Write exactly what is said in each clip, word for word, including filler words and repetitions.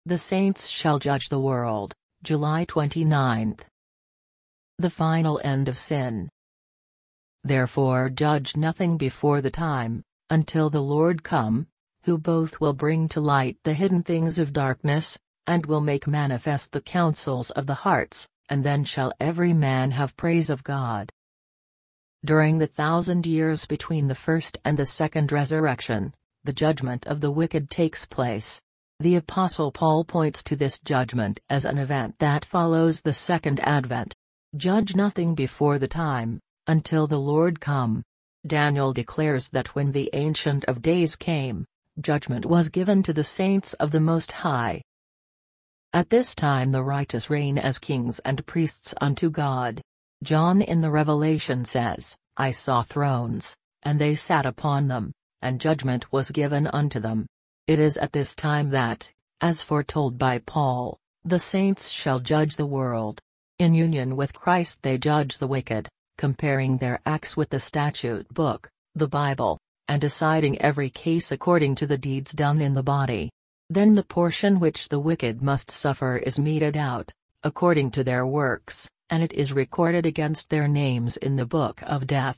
The saints shall judge the world, July twenty-ninth. The final end of sin. Therefore judge nothing before the time, until the Lord come, who both will bring to light the hidden things of darkness, and will make manifest the counsels of the hearts, and then shall every man have praise of God. During the thousand years between the first and the second resurrection, the judgment of the wicked takes place. The Apostle Paul points to this judgment as an event that follows the second advent. Judge nothing before the time, until the Lord come. Daniel declares that when the Ancient of Days came, judgment was given to the saints of the Most High. At this time the righteous reign as kings and priests unto God. John in the Revelation says, I saw thrones, and they sat upon them, and judgment was given unto them. It is at this time that, as foretold by Paul, the saints shall judge the world. In union with Christ they judge the wicked, comparing their acts with the statute book, the Bible, and deciding every case according to the deeds done in the body. Then the portion which the wicked must suffer is meted out, according to their works, and it is recorded against their names in the book of death.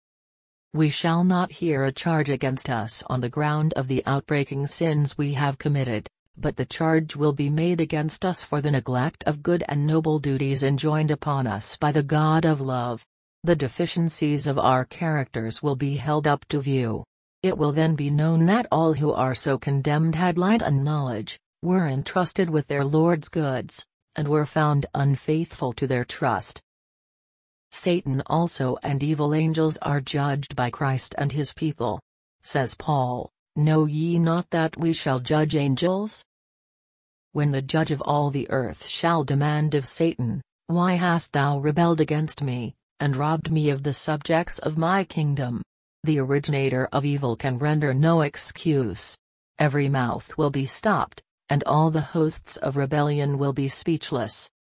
We shall not hear a charge against us on the ground of the outbreaking sins we have committed, but the charge will be made against us for the neglect of good and noble duties enjoined upon us by the God of love. The deficiencies of our characters will be held up to view. It will then be known that all who are so condemned had light and knowledge, were entrusted with their Lord's goods, and were found unfaithful to their trust. Satan also and evil angels are judged by Christ and his people. Says Paul, Know ye not that we shall judge angels? When the judge of all the earth shall demand of Satan, Why hast thou rebelled against me, and robbed me of the subjects of my kingdom? The originator of evil can render no excuse. Every mouth will be stopped, and all the hosts of rebellion will be speechless.